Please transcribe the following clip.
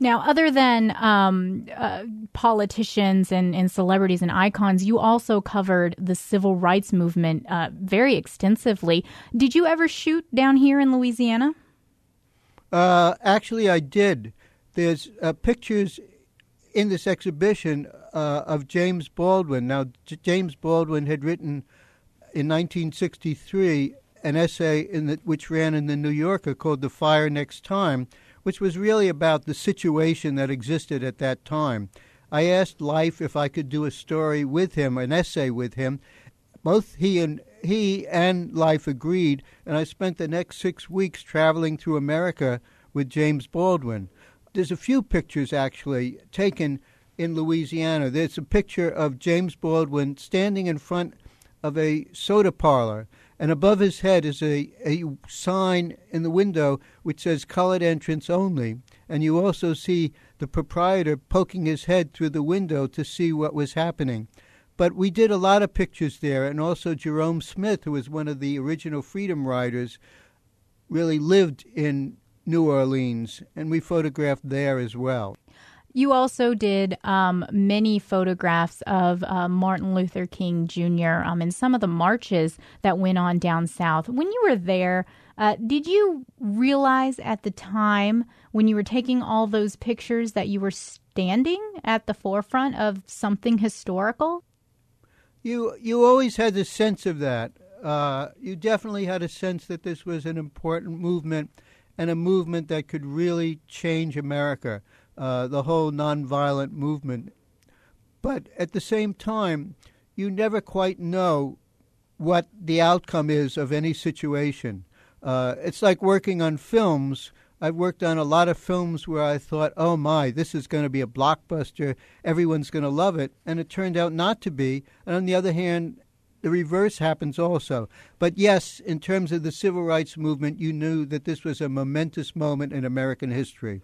Now, other than politicians and celebrities and icons, you also covered the civil rights movement very extensively. Did you ever shoot down here in Louisiana? Actually, I did. There's pictures in this exhibition of James Baldwin. Now, James Baldwin had written in 1963 an essay which ran in the New Yorker called The Fire Next Time, which was really about the situation that existed at that time. I asked Life if I could do a story with him, an essay with him. Both he and Life agreed, and I spent the next 6 weeks traveling through America with James Baldwin. There's a few pictures, actually, taken in Louisiana. There's a picture of James Baldwin standing in front of a soda parlor, and above his head is a sign in the window which says colored entrance only. And you also see the proprietor poking his head through the window to see what was happening. But we did a lot of pictures there, and also Jerome Smith, who was one of the original Freedom Riders, really lived in New Orleans, and we photographed there as well. You also did many photographs of Martin Luther King Jr. In some of the marches that went on down south. When you were there, did you realize at the time when you were taking all those pictures that you were standing at the forefront of something historical? You always had the sense of that. You definitely had a sense that this was an important movement, and a movement that could really change America, the whole nonviolent movement. But at the same time, you never quite know what the outcome is of any situation. It's like working on films. I've worked on a lot of films where I thought, oh my, this is going to be a blockbuster, everyone's going to love it, and it turned out not to be. And on the other hand, the reverse happens also. But yes, in terms of the civil rights movement, you knew that this was a momentous moment in American history.